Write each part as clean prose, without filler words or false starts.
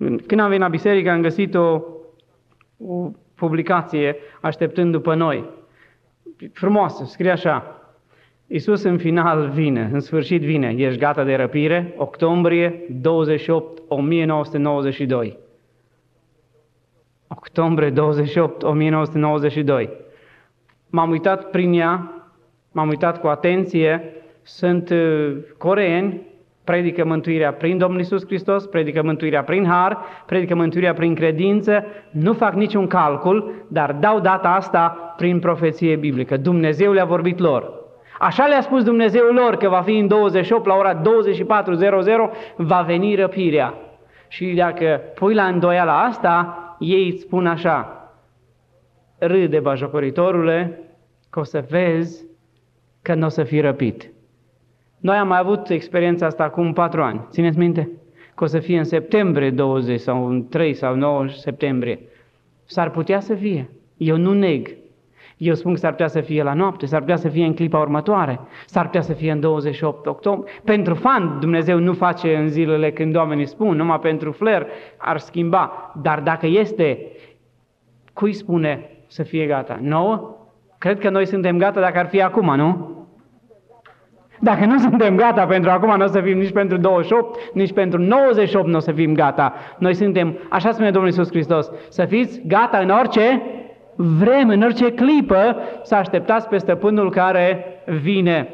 Când am venit la biserică, am găsit o publicație așteptând după noi. Frumoasă, scrie așa: Iisus în final vine, în sfârșit vine. Ești gata de răpire? Octombrie 28, 1992. Octombrie 28, 1992. M-am uitat prin ea, m-am uitat cu atenție. Sunt coreeni, predică mântuirea prin Domnul Iisus Hristos, predică mântuirea prin har, predică mântuirea prin credință, nu fac niciun calcul, dar dau data asta prin profeție biblică. Dumnezeu le-a vorbit lor. Așa le-a spus Dumnezeu lor că va fi în 28, la ora 24:00, va veni răpirea. Și dacă pui la îndoială asta, ei îți spun așa: râde, bajocoritorule, că o să vezi că nu o să fii răpit. Noi am mai avut experiența asta acum 4 ani. Țineți minte? Că o să fie în septembrie 20 sau în 3 sau 9 septembrie. S-ar putea să fie. Eu nu neg. Eu spun că s-ar putea să fie la noapte, s-ar putea să fie în clipa următoare, s-ar putea să fie în 28 octombrie. Pentru fan, Dumnezeu nu face în zilele când oamenii spun, numai pentru flair ar schimba. Dar dacă este, cui spune să fie gata? Nouă? Cred că noi suntem gata dacă ar fi acum, nu? Dacă nu suntem gata pentru acum, nu o să fim nici pentru 28, nici pentru 98 nu o să fim gata. Noi suntem, așa spune Domnul Iisus Hristos, să fiți gata în orice vreme, în orice clipă, să așteptați pe stăpânul care vine.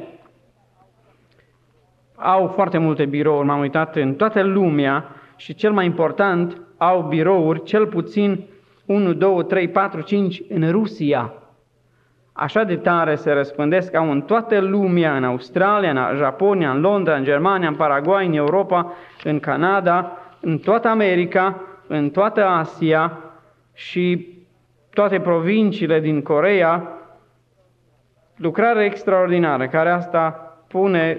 Au foarte multe birouri, m-am uitat în toată lumea și cel mai important, au birouri, cel puțin 1, 2, 3, 4, 5 în Rusia. Așa de tare se răspândesc, au în toată lumea, în Australia, în Japonia, în Londra, în Germania, în Paraguay, în Europa, în Canada, în toată America, în toată Asia și toate provinciile din Coreea. Lucrare extraordinară, care asta pune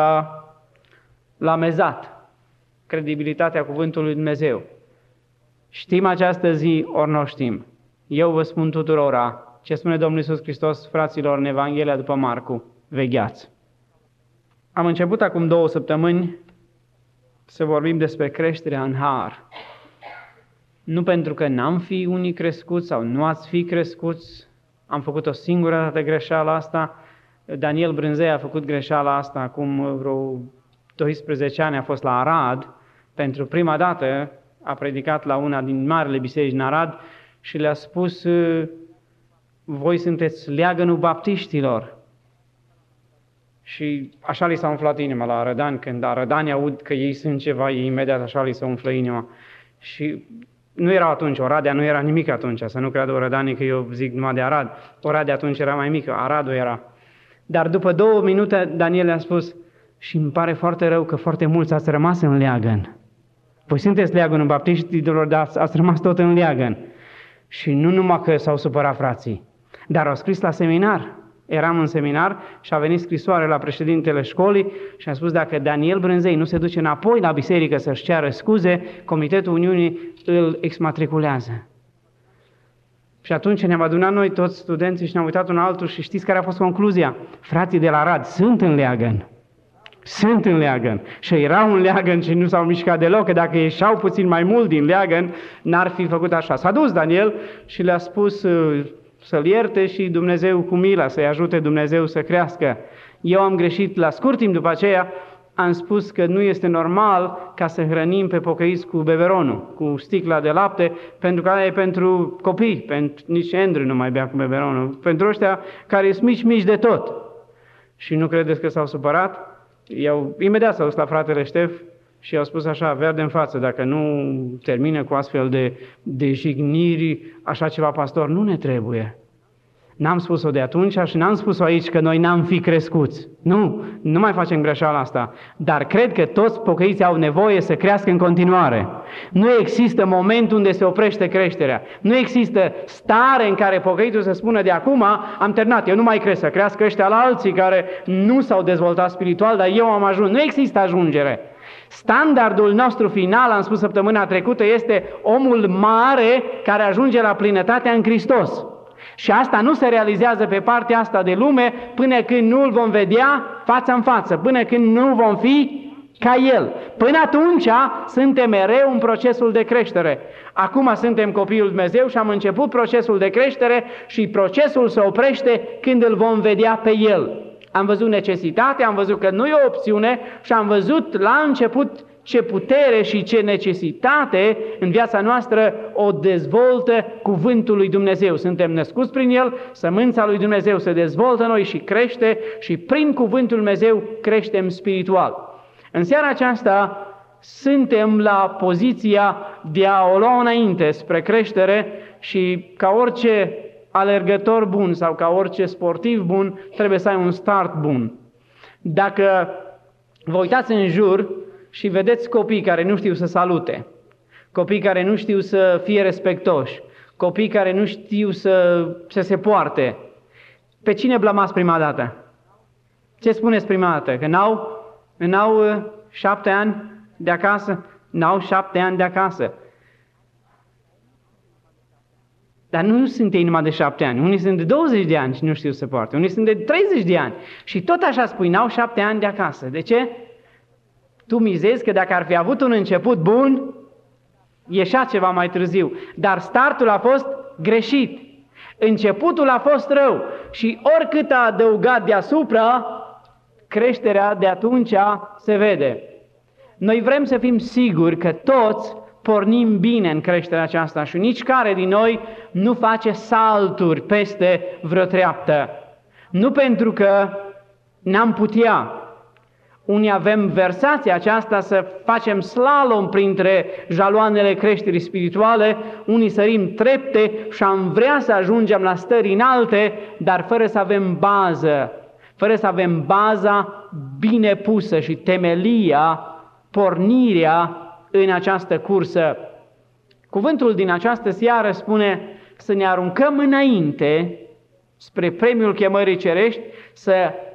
la mezat credibilitatea cuvântului lui Dumnezeu. Știm această zi, ori nu știm. Eu vă spun tuturora ce spune Domnul Iisus Hristos, fraților, în Evanghelia după Marcu: vegheați. Am început acum 2 săptămâni să vorbim despre creșterea în har. Nu pentru că n-am fi unii crescuți sau nu ați fi crescuți, am făcut o singură dată greșeala asta. Daniel Brânzei a făcut greșeala asta acum vreo 12 ani, a fost la Arad. Pentru prima dată a predicat la una din marile biserici în Arad și le-a spus: voi sunteți leagănul baptiștilor. Și așa li s-a umflat inima la arădani. Când arădanii aud că ei sunt ceva, ei imediat așa li se umflă inima. Și nu era atunci, Oradea nu era nimic atunci, să nu creadă orădanii că eu zic numai de Arad. Oradea atunci era mai mică, Aradul era. Dar după 2 minute Daniel le-a spus: și îmi pare foarte rău că foarte mulți ați rămas în leagăn. Voi sunteți leagănul baptiștilor, dar ați rămas tot în leagăn. Și nu numai că s-au supărat frații, dar au scris la seminar. Eram în seminar și a venit scrisoare la președintele școlii și a spus: dacă Daniel Brânzei nu se duce înapoi la biserică să-și ceară scuze, Comitetul Uniunii îl exmatriculează. Și atunci ne-am adunat noi toți studenții și ne-am uitat unul altul și știți care a fost concluzia? Frații de la Arad sunt în leagăn. Sunt în leagăn. Și erau în leagăn și nu s-au mișcat deloc, că dacă ieșeau puțin mai mult din leagăn, n-ar fi făcut așa. S-a dus Daniel și le-a spus să-l ierte și Dumnezeu cu mila, să-i ajute Dumnezeu să crească. Eu am greșit la scurt timp după aceea, am spus că nu este normal ca să hrănim pe pocăiți cu beberonul, cu sticla de lapte, pentru că aia e pentru copii, nici Andrew nu mai bea cu beberonul, pentru ăștia care sunt mici de tot. Și nu credeți că s-au supărat? Imediat s-au dus la fratele Ștef și i-au spus așa: verde în față, dacă nu termină cu astfel de jigniri, așa ceva, pastor, nu ne trebuie. N-am spus-o de atunci și n-am spus-o aici că noi n-am fi crescuți. Nu mai facem greșeala asta. Dar cred că toți pocăiții au nevoie să crească în continuare. Nu există moment unde se oprește creșterea. Nu există stare în care pocăitul să spună: de acum am terminat, eu nu mai cresc, să crească ăștia la alții care nu s-au dezvoltat spiritual, dar eu am ajuns. Nu există ajungere. Standardul nostru final, am spus săptămâna trecută, este omul mare care ajunge la plinătatea în Hristos. Și asta nu se realizează pe partea asta de lume până când nu îl vom vedea față în față, până când nu vom fi ca El. Până atunci suntem mereu în procesul de creștere. Acum suntem copiul lui Dumnezeu și am început procesul de creștere și procesul se oprește când îl vom vedea pe El. Am văzut necesitatea, am văzut că nu e o opțiune și am văzut la început ce putere și ce necesitate în viața noastră o dezvoltă cuvântul lui Dumnezeu. Suntem născuți prin El, sămânța lui Dumnezeu se dezvoltă în noi și crește și prin cuvântul lui Dumnezeu creștem spiritual. În seara aceasta suntem la poziția de a o lua înainte spre creștere și ca orice alergător bun sau ca orice sportiv bun trebuie să ai un start bun. Dacă vă uitați în jur și vedeți copii care nu știu să salute, copii care nu știu să fie respectoși, copii care nu știu să se poarte, pe cine blamați prima dată? Ce spuneți prima dată? Că n-au 7 ani de acasă? N-au 7 ani de acasă. Dar nu sunt ei numai de 7 ani. Unii sunt de 20 de ani și nu știu să poarte. Unii sunt de 30 de ani. Și tot așa spui, n-au 7 ani de acasă. De ce? Tu mizezi că dacă ar fi avut un început bun, ieșea ceva mai târziu. Dar startul a fost greșit. Începutul a fost rău. Și oricât a adăugat deasupra, creșterea de atunci se vede. Noi vrem să fim siguri că toți pornim bine în creșterea aceasta și nici care din noi nu face salturi peste vreo treaptă. Nu pentru că n-am putea. Unii avem versația aceasta să facem slalom printre jaloanele creșterii spirituale, unii sărim trepte și am vrea să ajungem la stări înalte, dar fără să avem bază, fără să avem baza bine pusă și temelia, pornirea în această cursă. Cuvântul din această seară spune să ne aruncăm înainte spre premiul chemării cerești, să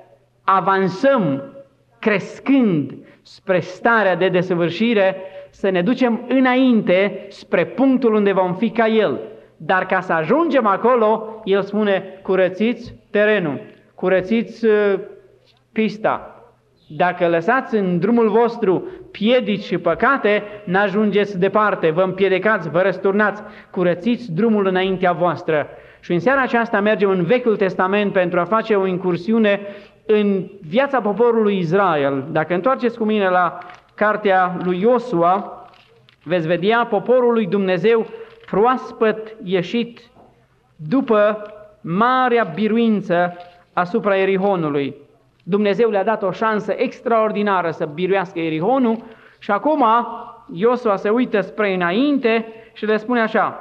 avansăm crescând spre starea de desăvârșire, să ne ducem înainte spre punctul unde vom fi ca El. Dar ca să ajungem acolo, El spune, curățiți terenul, curățiți pista. Dacă lăsați în drumul vostru piedici și păcate, n-ajungeți departe, vă împiedicați, vă răsturnați, curățiți drumul înaintea voastră. Și în seara aceasta mergem în Vechiul Testament pentru a face o incursiune în viața poporului Israel. Dacă întoarceți cu mine la cartea lui Iosua, veți vedea poporul lui Dumnezeu proaspăt ieșit după marea biruință asupra Ierihonului. Dumnezeu le-a dat o șansă extraordinară să biruiască Ierihonul și acum Iosua se uită spre înainte și le spune așa: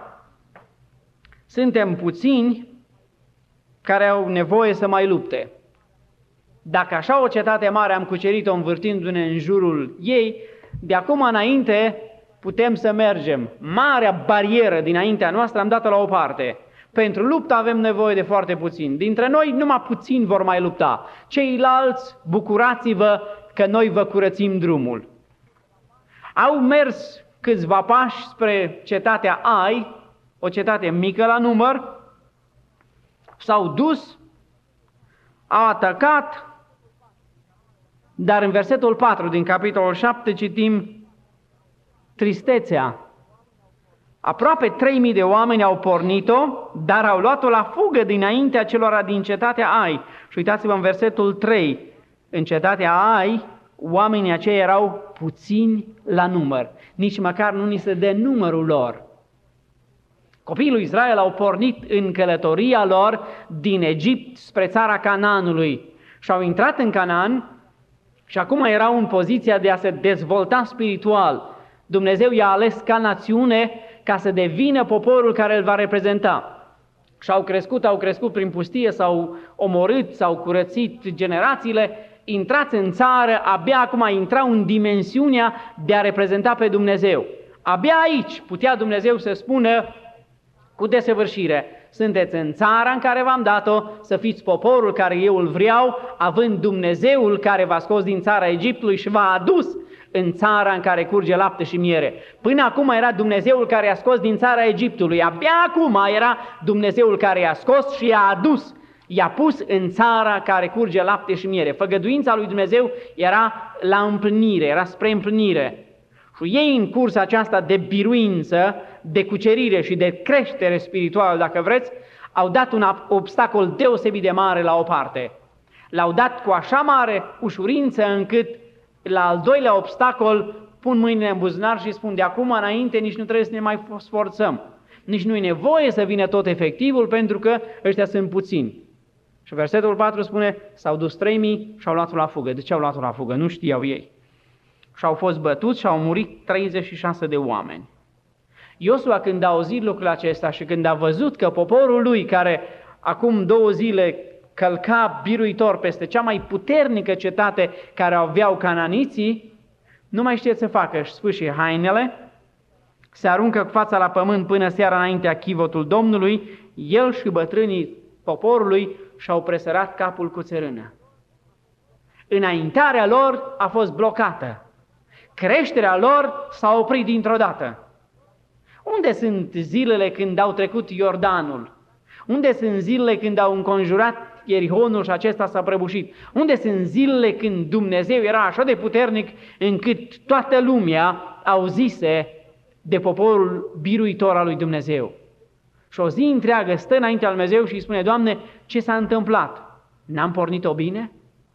suntem puțini care au nevoie să mai lupte. Dacă așa o cetate mare am cucerit-o învârtindu-ne în jurul ei, de acum înainte putem să mergem. Marea barieră dinaintea noastră am dat-o la o parte. Pentru luptă avem nevoie de foarte puțin. Dintre noi numai puțini vor mai lupta. Ceilalți, bucurați-vă că noi vă curățim drumul. Au mers câțiva pași spre cetatea Ai, o cetate mică la număr, s-au dus, au atacat, dar în versetul 4 din capitolul 7 citim tristețea. Aproape 3000 de oameni au pornit-o, dar au luat-o la fugă dinaintea celor din cetatea Ai. Și uitați-vă în versetul 3, în cetatea Ai, oamenii aceia erau puțini la număr, nici măcar nu ni se dă numărul lor. Copiii lui Israel au pornit în călătoria lor din Egipt spre țara Canaanului și au intrat în Canaan și acum erau în poziția de a se dezvolta spiritual. Dumnezeu i-a ales ca națiune ca să devină poporul care îl va reprezenta. Și au crescut prin pustie, s-au omorât, s-au curățit generațiile, intrați în țară, abia acum intrau în dimensiunea de a reprezenta pe Dumnezeu. Abia aici putea Dumnezeu să spună cu desăvârșire: sunteți în țara în care v-am dat-o, să fiți poporul care eu îl vreau, având Dumnezeul care v-a scos din țara Egiptului și v-a adus în țara în care curge lapte și miere. Până acum era Dumnezeul care i-a scos din țara Egiptului, abia acum era Dumnezeul care i-a scos și i-a adus. I-a pus în țara care curge lapte și miere. Făgăduința lui Dumnezeu era la împlinire, era spre împlinire. Și ei în cursa aceasta de biruință, de cucerire și de creștere spirituală, dacă vreți, au dat un obstacol deosebit de mare la o parte. L-au dat cu așa mare ușurință încât la al doilea obstacol pun mâinile în buzunar și spun de acum înainte nici nu trebuie să ne mai sforțăm. Nici nu e nevoie să vină tot efectivul pentru că ăștia sunt puțini. Și versetul 4 spune, s-au dus 3000 și au luat-o la fugă. De ce au luat-o la fugă? Nu știau ei. Și au fost bătuți și au murit 36 de oameni. Iosua, când a auzit lucrul acesta și când a văzut că poporul lui, care acum 2 zile călca biruitor peste cea mai puternică cetate care aveau cananiții, nu mai știe ce să facă. Își sfâșie hainele, se aruncă cu fața la pământ până seara înaintea chivotul Domnului, el și bătrânii poporului și-au presărat capul cu țărână. Înaintarea lor a fost blocată. Creșterea lor s-a oprit dintr-o dată. Unde sunt zilele când au trecut Iordanul? Unde sunt zilele când au înconjurat Ierihonul și acesta s-a prăbușit? Unde sunt zilele când Dumnezeu era așa de puternic încât toată lumea auzise de poporul biruitor al lui Dumnezeu? Și o zi întreagă stă înaintea lui Dumnezeu și îi spune, Doamne, ce s-a întâmplat? N-am pornit-o bine?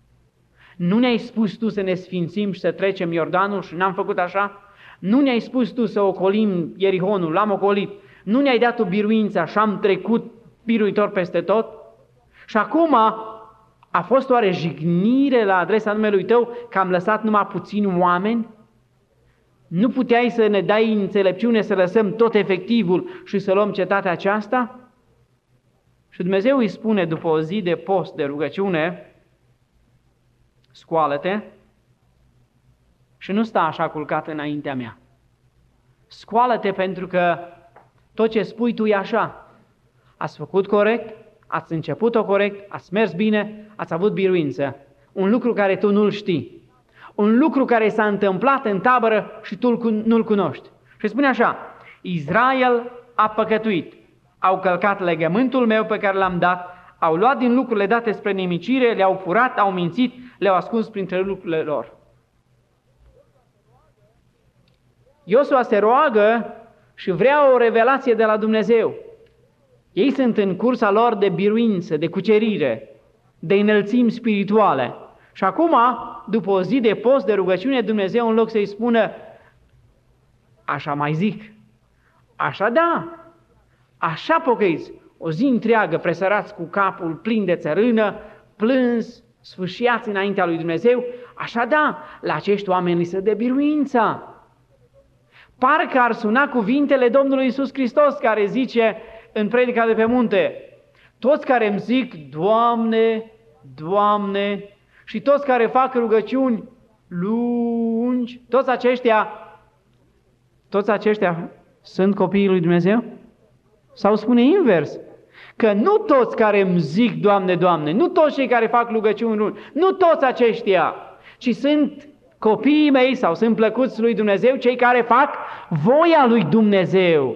Nu ne-ai spus Tu să ne sfințim și să trecem Iordanul și n-am făcut așa? Nu ne-ai spus Tu să ocolim Ierihonul, l-am ocolit? Nu ne-ai dat Tu biruința și am trecut biruitor peste tot? Și acum a fost oare jignire la adresa numelui Tău că am lăsat numai puțini oameni? Nu puteai să ne dai înțelepciune să lăsăm tot efectivul și să luăm cetatea aceasta? Și Dumnezeu îi spune după o zi de post, de rugăciune, scoală-te și nu sta așa culcat înaintea mea. Scoală-te pentru că tot ce spui tu e așa. Ați făcut corect, ați început-o corect, ați mers bine, ați avut biruință. Un lucru care tu nu-l știi. Un lucru care s-a întâmplat în tabără și tu nu-l cunoști. Și spune așa, Israel a păcătuit, au călcat legământul meu pe care l-am dat, au luat din lucrurile date spre nimicire, le-au furat, au mințit, le-au ascuns printre lucrurile lor. Iosua se roagă și vrea o revelație de la Dumnezeu. Ei sunt în cursa lor de biruință, de cucerire, de înălțimi spirituale. Și acum, după o zi de post, de rugăciune, Dumnezeu în loc să-i spună, așa mai zic, așa da, așa pocăiți, o zi întreagă presărați cu capul plin de țărână, plâns, sfâșiați înaintea lui Dumnezeu, așa da, la acești oameni li se dă biruința. Parcă ar suna cuvintele Domnului Iisus Hristos care zice în predica de pe munte, toți care îmi zic, Doamne, Doamne, și toți care fac rugăciuni lungi, toți aceștia sunt copiii lui Dumnezeu? Sau spune invers, că nu toți care îmi zic, Doamne, Doamne, nu toți cei care fac rugăciuni lungi, nu toți aceștia, ci sunt copiii mei sau sunt plăcuți lui Dumnezeu, cei care fac voia lui Dumnezeu.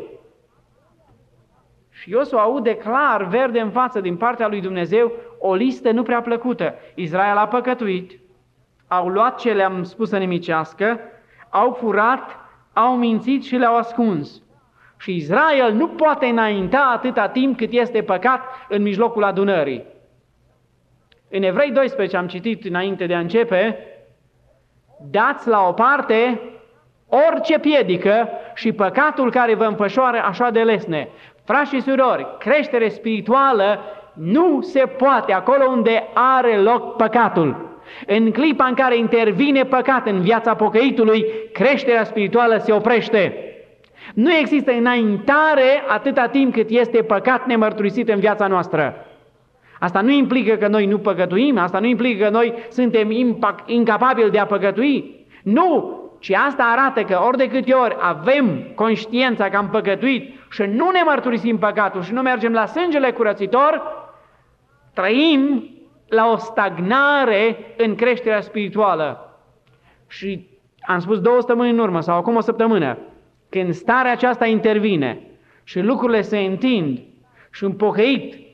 Și Iosua aude clar, verde în față, din partea lui Dumnezeu, o listă nu prea plăcută. Israel a păcătuit, au luat ce le-am spus să nimicească, au furat, au mințit și le-au ascuns. Și Israel nu poate înainta atâta timp cât este păcat în mijlocul adunării. În Evrei 12 am citit înainte de a începe, dați la o parte orice piedică și păcatul care vă înfășoară așa de lesne. Frați și surori, creștere spirituală nu se poate acolo unde are loc păcatul. În clipa în care intervine păcat în viața pocăitului, creșterea spirituală se oprește. Nu există înaintare atâta timp cât este păcat nemărturisit în viața noastră. Asta nu implică că noi nu păcătuim, asta nu implică că noi suntem incapabili de a păcătui. Nu! ci asta arată că ori de câte ori avem conștiința că am păcătuit și nu ne mărturisim păcatul și nu mergem la sângele curățitor, trăim la o stagnare în creșterea spirituală. Și am spus 2 săptămâni în urmă sau acum o săptămână, când starea aceasta intervine și lucrurile se întind și un pocăit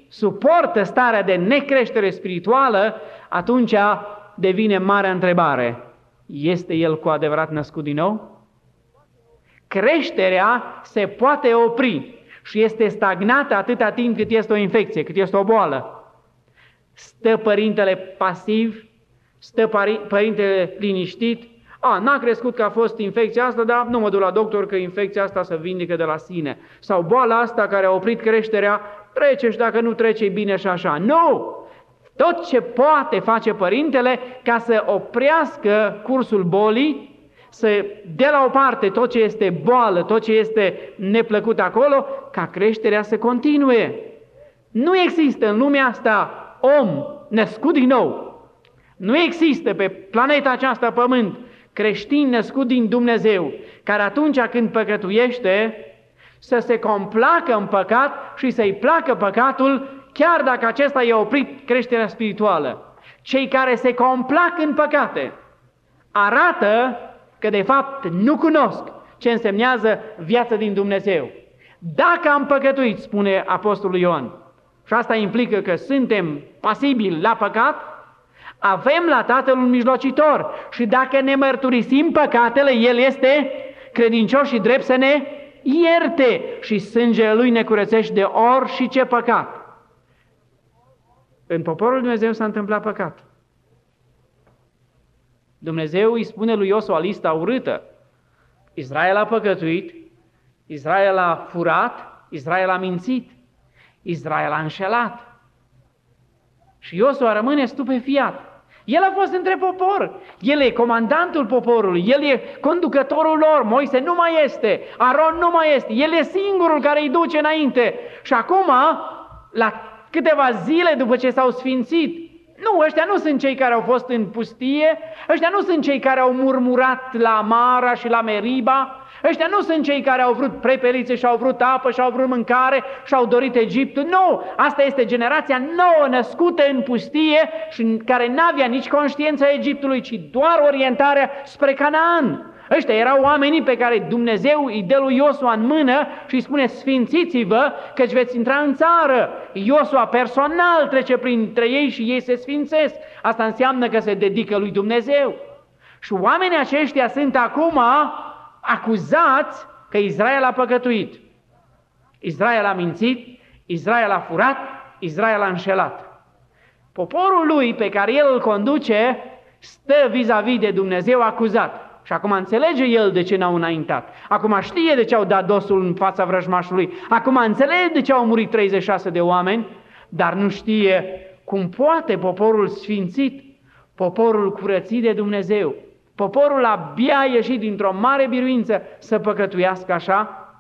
suportă starea de necreștere spirituală, atunci devine marea întrebare. Este el cu adevărat născut din nou? Creșterea se poate opri și este stagnată atâta timp cât este o infecție, cât este o boală. Stă părintele pasiv, stă părintele liniștit, n-a crescut că a fost infecția asta, dar nu mă duc la doctor că infecția asta se vindecă de la sine. Sau boala asta care a oprit creșterea, trece și dacă nu trece, e bine și așa. Nu! Tot ce poate face părintele ca să oprească cursul bolii, să dea la o parte tot ce este boală, tot ce este neplăcut acolo, ca creșterea să continue. Nu există în lumea asta om născut din nou. Nu există pe planeta aceasta pământ creștin născut din Dumnezeu, care atunci când păcătuiește, să se complacă în păcat și să-i placă păcatul, chiar dacă acesta i-a oprit creșterea spirituală. Cei care se complac în păcate arată că de fapt nu cunosc ce însemnează viața din Dumnezeu. Dacă am păcătuit, spune Apostolul Ioan, și asta implică că suntem pasibili la păcat, avem la Tatăl un mijlocitor și dacă ne mărturisim păcatele, El este credincios și drept să ne ierte și sângele Lui ne curățește de orice păcat. În poporul lui Dumnezeu s-a întâmplat păcat. Dumnezeu îi spune lui Iosua lista urâtă. Israel a păcătuit, Israel a furat, Israel a mințit, Israel a înșelat. Și Iosua rămâne stupefiat. El a fost între popor, el e comandantul poporului, el e conducătorul lor, Moise nu mai este, Aron nu mai este, el e singurul care îi duce înainte. Și acum, la câteva zile după ce s-au sfințit, nu, ăștia nu sunt cei care au fost în pustie, ăștia nu sunt cei care au murmurat la Mara și la Meriba, ăștia nu sunt cei care au vrut prepelițe și au vrut apă și au vrut mâncare și au dorit Egiptul. Nu, asta este generația nouă născută în pustie și care n-avea nici conștiința Egiptului, ci doar orientarea spre Canaan. Ăștia erau oamenii pe care Dumnezeu îi dă lui Iosua în mână și îi spune: sfințiți-vă căci veți intra în țară. Iosua personal trece printre ei și ei se sfințesc. Asta înseamnă că se dedică lui Dumnezeu. Și oamenii aceștia sunt acum acuzați că Israel a păcătuit. Israel a mințit, Israel a furat, Israel a înșelat. Poporul lui pe care el îl conduce stă vis-a-vis de Dumnezeu acuzat. Și acum înțelege el de ce n-au înaintat. Acum știe de ce au dat dosul în fața vrăjmașului. Acum înțelege de ce au murit 36 de oameni, dar nu știe cum poate poporul sfințit, poporul curățit de Dumnezeu, poporul abia ieșit dintr-o mare biruință să păcătuiască așa.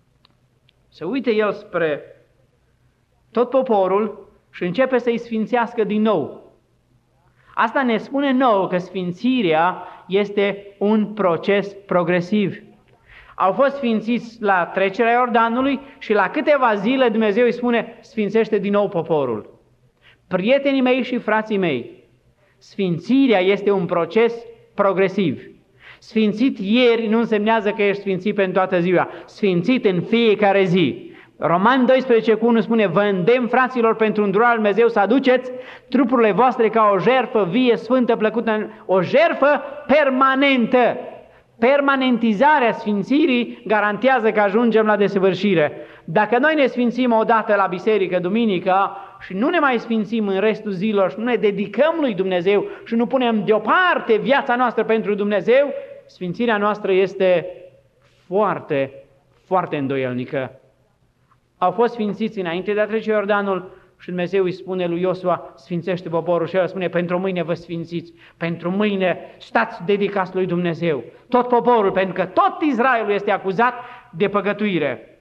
Se uite el spre tot poporul și începe să-i sfințească din nou. Asta ne spune nouă că sfințirea este un proces progresiv. Au fost sfințiți la trecerea Iordanului și la câteva zile Dumnezeu îi spune: sfințește din nou poporul. Prietenii mei și frații mei, sfințirea este un proces progresiv. Sfințit ieri nu însemnează că ești sfințit pentru toată ziua. Sfințit în fiecare zi. Roman 12:1 spune: vă îndemn, fraților, pentru îndurarea lui Dumnezeu, să aduceți trupurile voastre ca o jertfă vie, sfântă, plăcută, o jertfă permanentă. Permanentizarea sfințirii garantează că ajungem la desăvârșire. Dacă noi ne sfințim odată la biserică, duminica, și nu ne mai sfințim în restul zilor și nu ne dedicăm lui Dumnezeu și nu punem deoparte viața noastră pentru Dumnezeu, sfințirea noastră este foarte, foarte îndoielnică. Au fost sfințiți înainte de a trece Iordanul și Dumnezeu îi spune lui Iosua: sfințește poporul, și el spune: pentru mâine vă sfințiți, pentru mâine stați dedicați lui Dumnezeu. Tot poporul, pentru că tot Israelul este acuzat de păcătuire.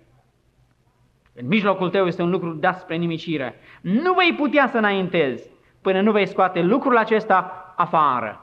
În mijlocul tău este un lucru dat spre nimicire. Nu vei putea să înaintezi până nu vei scoate lucrul acesta afară.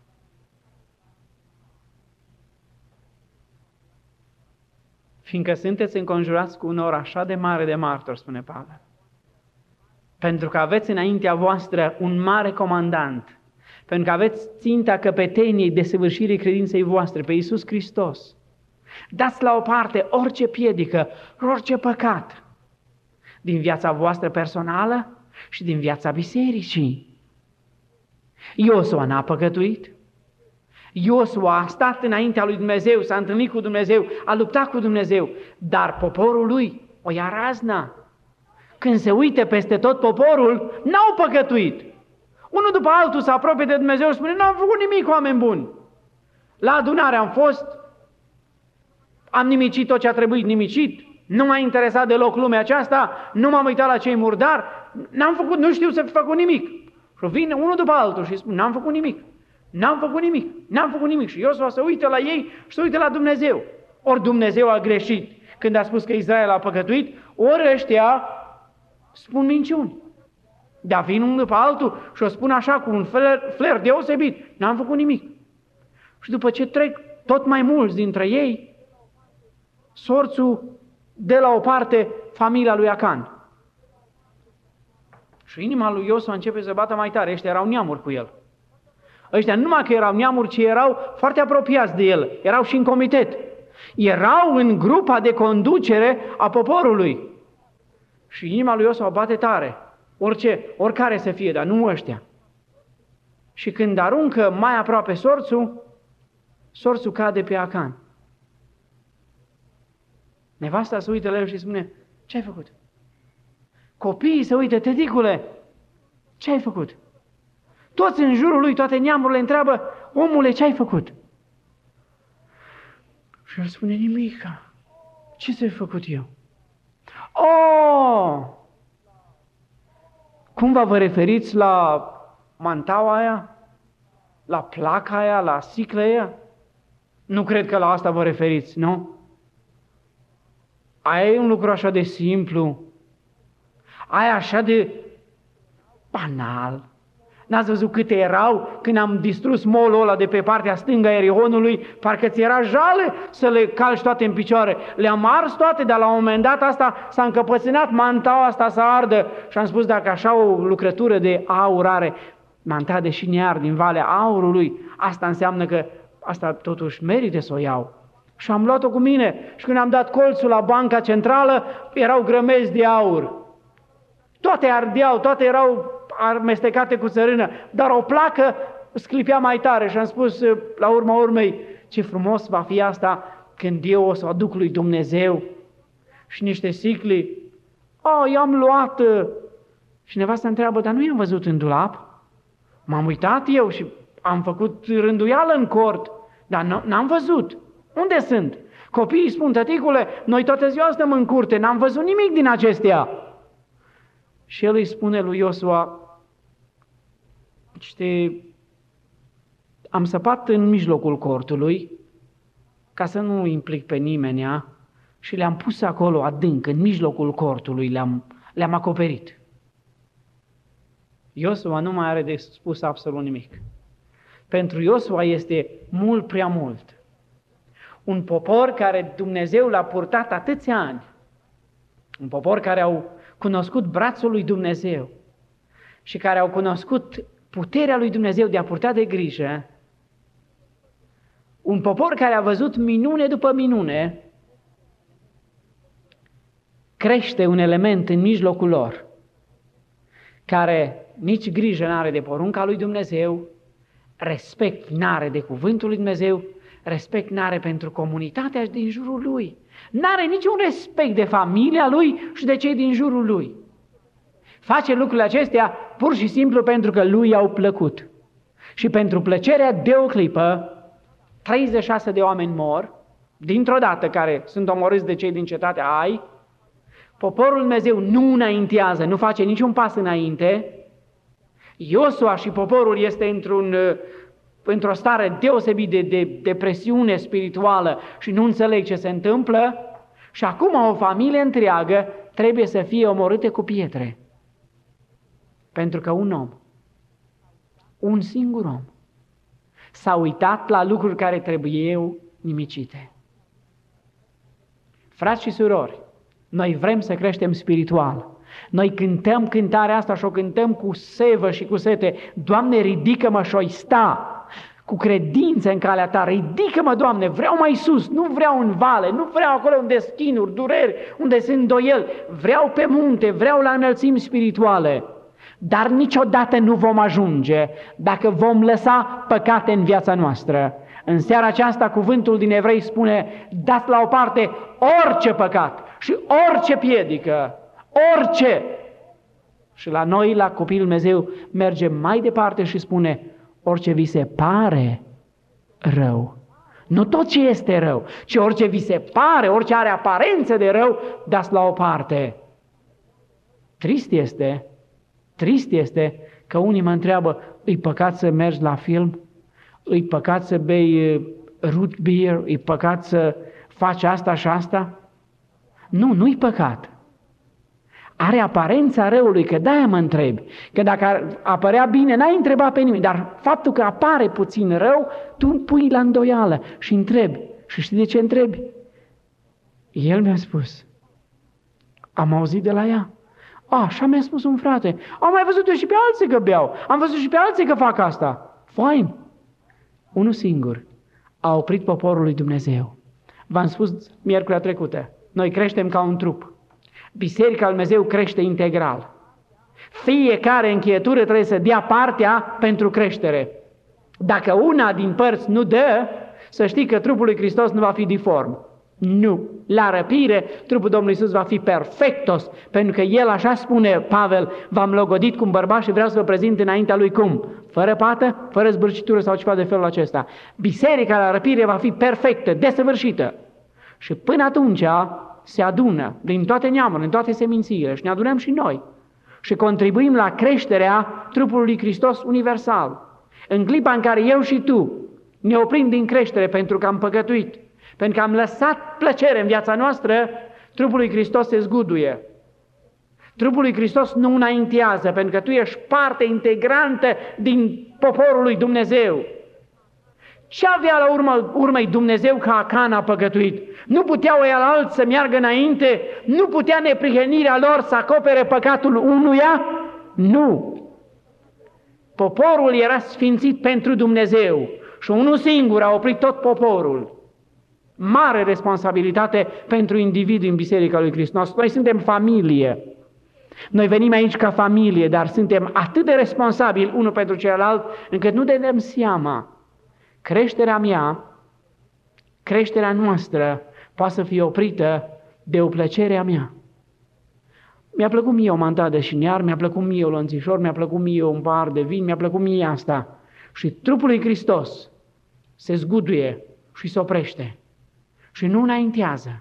Fiindcă sunteți înconjurați cu un nor așa de mare de martori, spune Pavel. Pentru că aveți înaintea voastră un mare comandant, pentru că aveți ținta căpeteniei desăvârșirii credinței voastre pe Iisus Hristos. Dați la o parte orice piedică, orice păcat. din viața voastră personală și din viața bisericii. Iosua n-a păcătuit. Iosua a stat înaintea lui Dumnezeu, s-a întâlnit cu Dumnezeu, a luptat cu Dumnezeu, dar poporul lui o ia razna. Când se uită peste tot poporul, n-au păcătuit. Unul după altul se apropie de Dumnezeu și spune, n-am făcut nimic, oameni buni. La adunare am fost, am nimicit tot ce a trebuit nimicit, nu m-a interesat deloc lumea aceasta, nu m-am uitat la cei murdari, n-am făcut, nu știu să fi făcut nimic. Și vine unul după altul și spune, n-am făcut nimic, n-am făcut nimic, n-am făcut nimic. Și Iosua se uită la ei și se uită la Dumnezeu. Ori Dumnezeu a greșit când a spus că Israel a păcătuit, ori ăștia spun minciuni. Dar vin unul după altul și o spun așa cu un flair deosebit, n-am făcut nimic. Și după ce trec tot mai mulți dintre ei, sorțul de la o parte familia lui Acan. Și inima lui Iosua începe să bată mai tare. Ăștia erau neamuri cu el. Ăștia nu numai că erau neamuri, ci erau foarte apropiați de el. Erau și în comitet. Erau în grupa de conducere a poporului. Și inima lui Iosua bate tare. Oricare să fie, dar nu ăștia. Și când aruncă mai aproape sorțul cade pe Acan. Nevasta se uită la el și spune, ce ai făcut? Copiii se uită, tăticule, ce ai făcut? Toți în jurul lui, toate neamurile întreabă, omule, ce ai făcut? Și el spune, nimica. Ce ți-ai făcut eu? Oh! Cumva vă referiți la mantaua aia? La placa aia? La sicla aia? Nu cred că la asta vă referiți, nu? Aia e un lucru așa de simplu. Aia așa de banal. N-ați văzut câte erau când am distrus molul ăla de pe partea stângă a Erihonului? Parcă ți era jale să le calci toate în picioare. Le-am ars toate, dar la un moment dat asta s-a încăpățânat, mantaua asta să ardă. Și am spus, dacă așa o lucrătură de aur are, manta de șiniar din Valea Aurului, asta înseamnă că asta totuși merită să o iau. Și am luat-o cu mine și când am dat colțul la banca centrală, erau grămezi de aur. Toate ardeau, toate erau amestecate cu țărână, dar o placă sclipea mai tare și am spus la urma urmei, ce frumos va fi asta când eu o să o aduc lui Dumnezeu și niște sicli. I-am luat. Și nevasta întreabă, dar nu i-am văzut în dulap? M-am uitat eu și am făcut rânduială în cort, dar n-am văzut. Unde sunt? Copiii spun, tăticule, noi toată ziua stăm în curte, n-am văzut nimic din acestea. Și el îi spune lui Iosua, am săpat în mijlocul cortului, ca să nu implic pe nimeni, și le-am pus acolo adânc, în mijlocul cortului, le-am acoperit. Iosua nu mai are de spus absolut nimic. Pentru Iosua este mult prea mult. Un popor care Dumnezeu l-a purtat atâția ani, un popor care au cunoscut brațul lui Dumnezeu și care au cunoscut puterea lui Dumnezeu de a purta de grijă, un popor care a văzut minune după minune, crește un element în mijlocul lor, care nici grijă n-are de porunca lui Dumnezeu, respect n-are de cuvântul lui Dumnezeu, respect n-are pentru comunitatea din jurul lui, n-are niciun respect de familia lui și de cei din jurul lui. Face lucrurile acestea pur și simplu pentru că lui au plăcut. Și pentru plăcerea de o clipă, 36 de oameni mor, dintr-o dată, care sunt omorâți de cei din cetatea Ai. Poporul Dumnezeu nu înaintează, nu face niciun pas înainte. Iosua și poporul este într-o stare deosebit de depresiune spirituală și nu înțeleg ce se întâmplă. Și acum o familie întreagă trebuie să fie omorâte cu pietre. Pentru că un singur om, s-a uitat la lucruri care trebuiau nimicite. Frați și surori, noi vrem să creștem spiritual. Noi cântăm cântarea asta și o cântăm cu sevă și cu sete. Doamne, ridică-mă și-o sta. cu credință în calea ta. Ridică-mă, Doamne, vreau mai sus, nu vreau în vale, nu vreau acolo unde sunt chinuri, dureri, unde sunt îndoieli. Vreau pe munte, vreau la înălțimi spirituale. Dar niciodată nu vom ajunge dacă vom lăsa păcate în viața noastră. În seara aceasta cuvântul din Evrei spune, dați la o parte orice păcat și orice piedică, orice. Și la noi, la copilul Dumnezeu, merge mai departe și spune, orice vi se pare rău. Nu tot ce este rău, ci orice vi se pare, orice are aparență de rău, dați la o parte. Trist este că unii mă întreabă, îi păcat să mergi la film? Îi păcat să bei root beer? Îi păcat să faci asta și asta? Nu-i păcat. Are aparența răului, că de-aia mă întrebi. Că dacă ar apărea bine, n-ai întrebat pe nimeni, dar faptul că apare puțin rău, tu pui la îndoială și întrebi. Și știi de ce întrebi? El mi-a spus. Am auzit de la ea. Așa mi-a spus un frate. Am mai văzut eu și pe alții că beau. Am văzut și pe alții că fac asta. Fine. Unul singur a oprit poporul lui Dumnezeu. V-am spus miercurea trecută. Noi creștem ca un trup. Biserica lui Dumnezeu crește integral. Fiecare încheietură trebuie să dea partea pentru creștere. Dacă una din părți nu dă, să știi că trupul lui Hristos nu va fi diform. Nu. La răpire, trupul Domnului Iisus va fi perfectos, pentru că El, așa spune Pavel, v-am logodit cu un bărbat și vreau să vă prezint înaintea Lui cum? Fără pată, fără zbârcitură sau ceva de felul acesta. Biserica la răpire va fi perfectă, desăvârșită. Și până atunci se adună din toate neamurile, din toate semințiile și ne adunăm și noi. Și contribuim la creșterea trupului lui Hristos universal. În clipa în care eu și tu ne oprim din creștere pentru că am păcătuit, pentru că am lăsat plăcere în viața noastră, trupul lui Hristos se zguduie. Trupul lui Hristos nu înaintează, pentru că tu ești parte integrantă din poporul lui Dumnezeu. Ce avea la urmei Dumnezeu că Acan a păcătuit? Nu puteau ei alți să meargă înainte? Nu putea neprihănirea lor să acopere păcatul unuia? Nu! Poporul era sfințit pentru Dumnezeu și unul singur a oprit tot poporul. Mare responsabilitate pentru individul în Biserica lui Hristos. Noi suntem familie. Noi venim aici ca familie, dar suntem atât de responsabili unul pentru celălalt, încât nu ne dăm seama. Creșterea mea, creșterea noastră, poate să fie oprită de o plăcere a mea. Mi-a plăcut mie o mantă de șiniar, mi-a plăcut mie o lănțișor, mi-a plăcut mie un pahar de vin, mi-a plăcut mie asta. Și trupul lui Hristos se zguduie și se oprește și nu înaintează.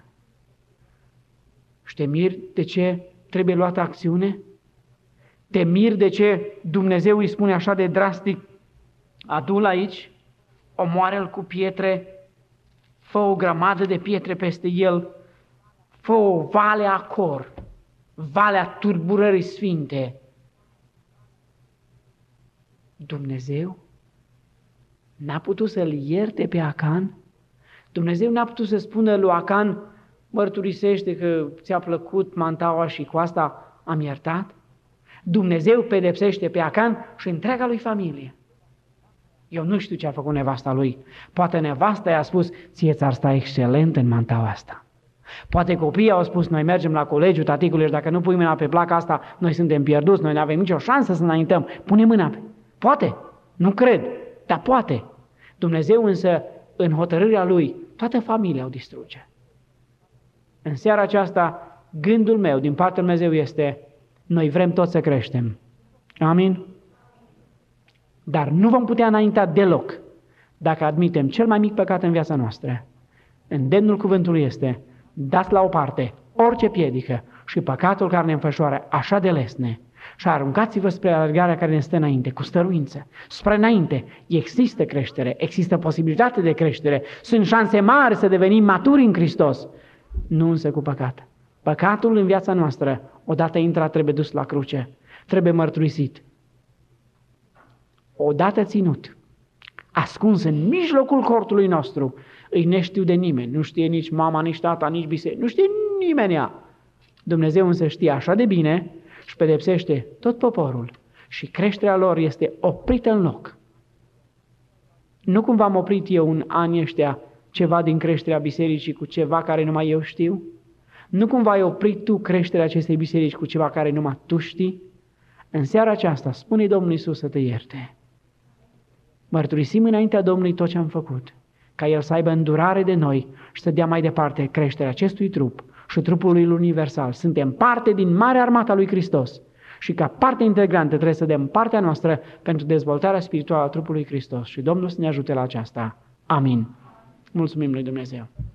Și te miri de ce trebuie luată acțiune? Te miri de ce Dumnezeu îi spune așa de drastic, adu-l aici, omoară-l cu pietre, fă o grămadă de pietre peste el, fă o vale a Cor, valea turburării sfinte. Dumnezeu n-a putut să-l ierte pe Acan? Dumnezeu n-a putut să spună lui Acan, mărturisește că ți-a plăcut mantaua și cu asta am iertat? Dumnezeu pedepsește pe Acan și întreaga lui familie. Eu nu știu ce a făcut nevasta lui. Poate nevasta i-a spus, ție ți-ar sta excelent în mantaua asta. Poate copiii au spus, noi mergem la colegiul taticului și dacă nu pui mâna pe placa asta, noi suntem pierduți, noi nu avem nicio șansă să înaintăm. Pune mâna pe. Poate, nu cred, dar poate. Dumnezeu însă, în hotărârea Lui, toată familia o distruge. În seara aceasta, gândul meu din partea lui Dumnezeu este, noi vrem toți să creștem. Amin? Dar nu vom putea înainta deloc dacă admitem cel mai mic păcat în viața noastră. Îndemnul cuvântului este, dați la o parte orice piedică și păcatul care ne înfășoară așa de lesne și aruncați-vă spre alergarea care ne stă înainte, cu stăruință, spre înainte. Există creștere, există posibilitate de creștere, sunt șanse mari să devenim maturi în Hristos, nu însă cu păcat. Păcatul în viața noastră, odată intrat, trebuie dus la cruce, trebuie mărturisit. Odată ținut, ascuns în mijlocul cortului nostru, îi neștiu de nimeni, nu știe nici mama, nici tata, nici biserică, nu știe nimeni. Dumnezeu însă știe așa de bine și pedepsește tot poporul și creșterea lor este oprită în loc. Nu cumva am oprit eu în anii ăștia ceva din creșterea bisericii cu ceva care numai eu știu? Nu cumva ai oprit tu creșterea acestei biserici cu ceva care numai tu știi? În seara aceasta, spune Domnul Iisus să te ierte. Mărturisim înaintea Domnului tot ce am făcut, ca El să aibă îndurare de noi și să dea mai departe creșterea acestui trup și trupului universal. Suntem parte din marea armată a lui Hristos și ca parte integrantă trebuie să dăm partea noastră pentru dezvoltarea spirituală a trupului Hristos și Domnul să ne ajute la aceasta. Amin. Mulțumim lui Dumnezeu.